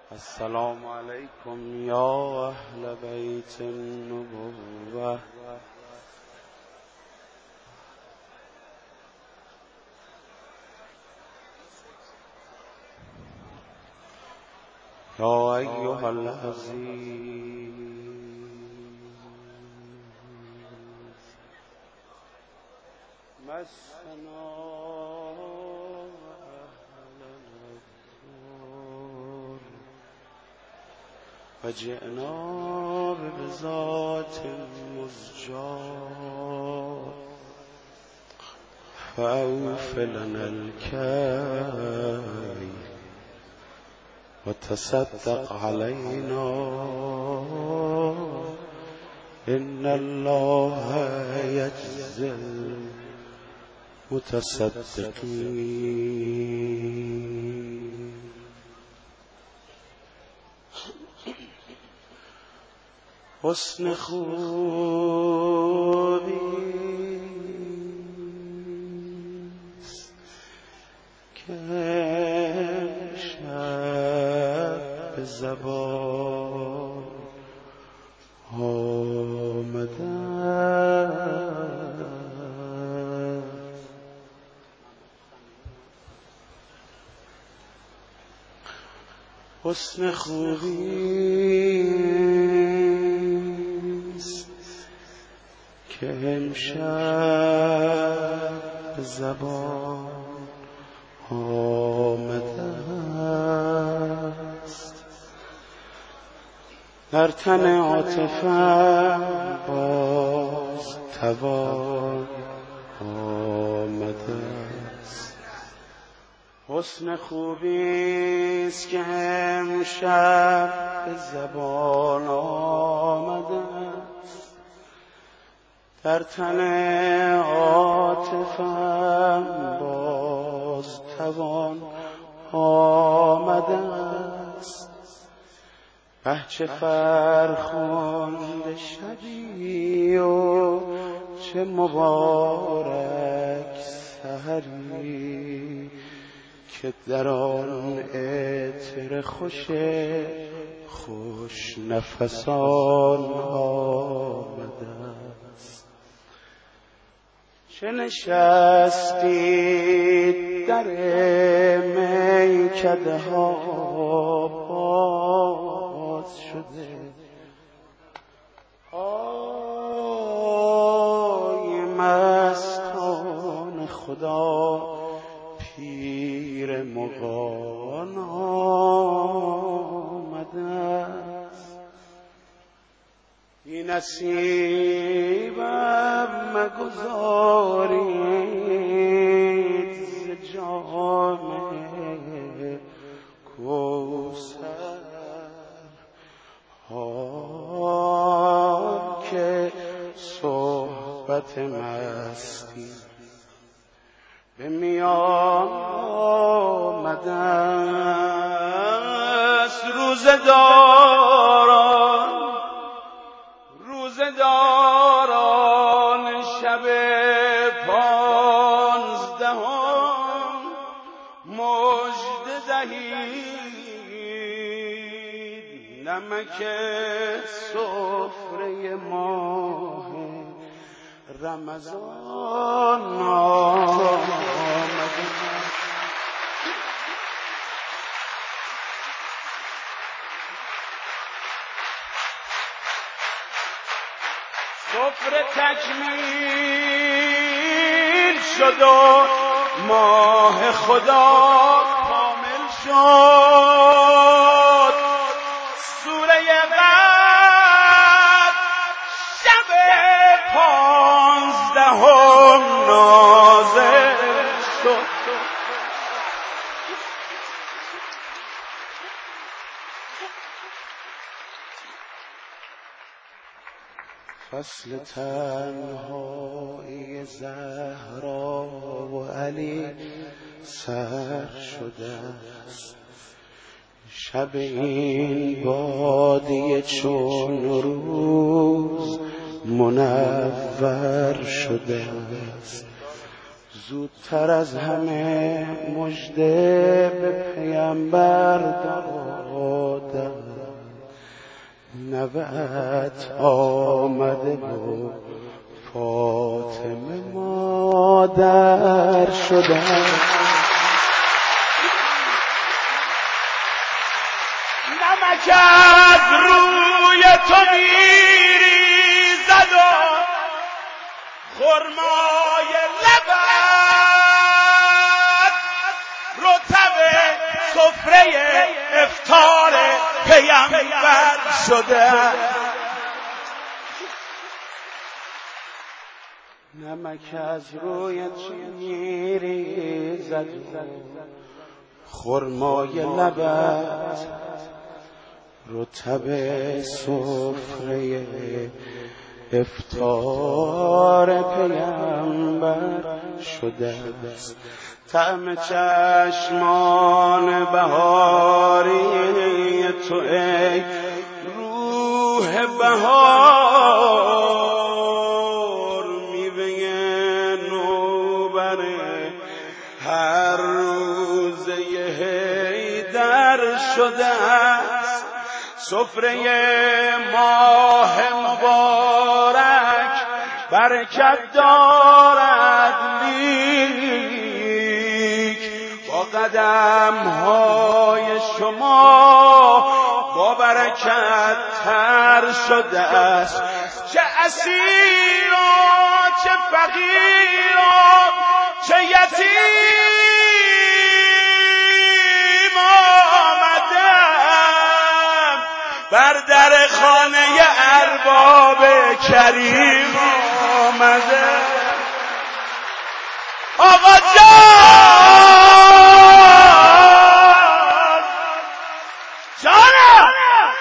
السلام علیکم یا اهل بیت النبوة یا ایها العزیز مسنا و جئنا بذات مزجاة فأوف لنا الكيل وتصدق علينا إن الله يجزي المتصدقين. حسن خوبیست که امشب به زبان آمده. حسن خوبیست که امشب به زبان آمده است. در تن عاطفه‌ام باز توان آمده است. حسن خوبیست که امشب به زبان آمده است. در تن عاطفه‌ام باز توان آمده است. چه فرخنده شبی و چه مبارک سحری که در آن عطر خوش نفسان آمده است. چه نشستید در میکده ها باز شده. آی مستان خدا پیر مغان آمده است. بی نصیبم مگذارید ز جام کوثر آن که صحبت مستی به میان آمده است. روزداران شب 15 مژده دهید. نمک سفره ماه رمضان آمده. سفره تکمیل شد و ماه خدا کامل شد. سوره قدر شب 15 نازل شد. فصل تنهایی زهرا و علی سر شده است. شب این بادیه چون روز منور شده است. زودتر از همه مژده به پیامبر داد نوت آمده و فاطمه مادر شده. نمک از روی تو میریزد و خرمای لبت رطب سفره افطار پیامبر شده. نمک از روی تو میریزد خرمای لبت رطب سفره افطار پیامبر شده است. طعم چشمان بهاری تو ای روح بهار، میوه نوبره هر روزه حیدر شده است. سفره ماه مبارک برکت دارد، لیک با قدم‌های شما با برکت تر شده است. چه اسیر و چه فقیر و چه یتیم آمدم بر در خانه ارباب کریم آمده. آقا جانم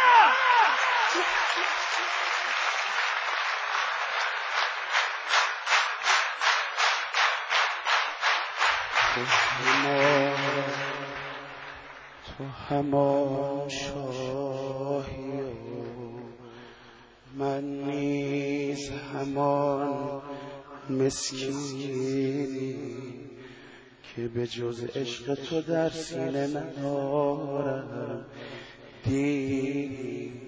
تو همان شاهی و من نیز همان مسکینی که به جز عشق تو در سینه ندارم. دیدی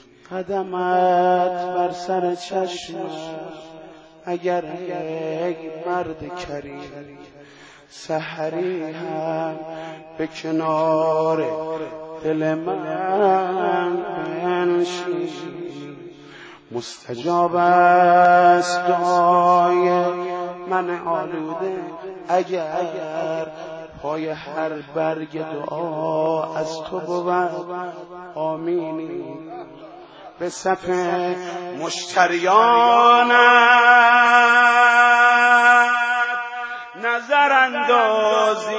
قدمت بر سر چشمم اگر یک مرد کریم سحری هم به کنار دل من بنشینی. مستجاب است دعای من آلوده اگر پای هر برگ دعا از تو بود آمینی. به صف مشتریانت نظر اندازی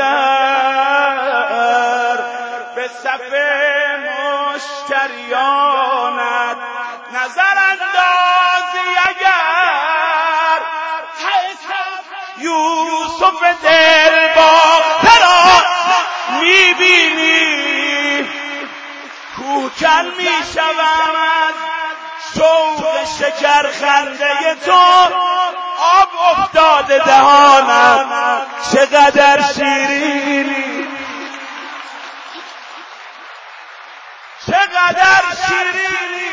اگر، به صف مشتریانت نظر اندازی اگر، یوسف دل باخته را میبینی. کوهکن میشوم از شوق شکر خنده تو، آب افتاده دهانم چقدر شیرینی، چقدر شیرینی.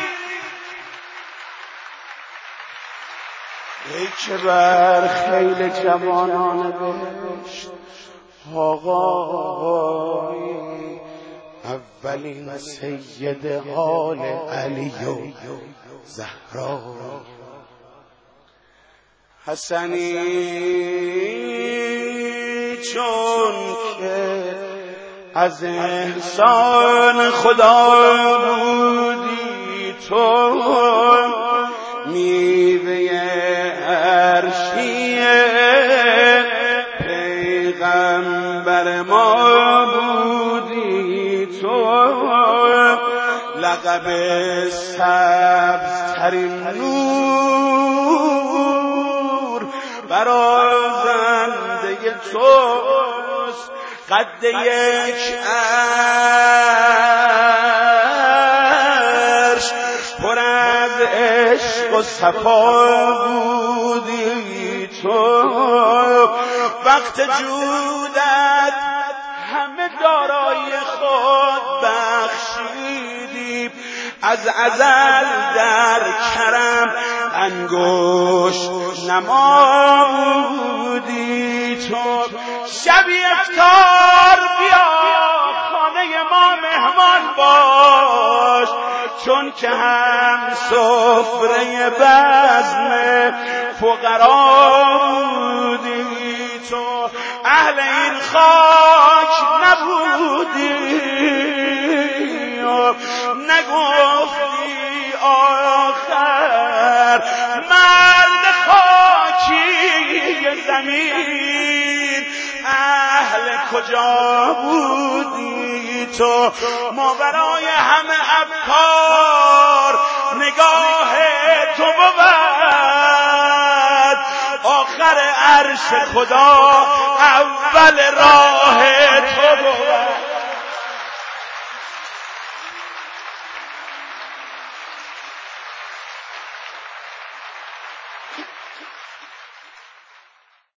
ای که بر خیل جوانان بهشت آقایی، اولین سید حال علی و زهرا، حسنی چون که از احسان خدا بودی تو، میوه عرشی پیغمبر ما بودی تو، لقب سبزترین نور برازنده توست. قد یک عرش پر از عشق و صفا بودی تو، وقت جودت همه دارایی خود بخشیدی. از ازل در کرم انگشت نمودی تو. شبی افطار بیا خانه ما مهمان باش، چون که هم سفره بزم فقرا بودی تو. اهل این خاک نبودی نگفتی آخر مرد خاکی زمین، اهل کجا بودی تو؟ ما برای همه افکار نگاه تو بود، آخر عرش خدا اول راه تو بود.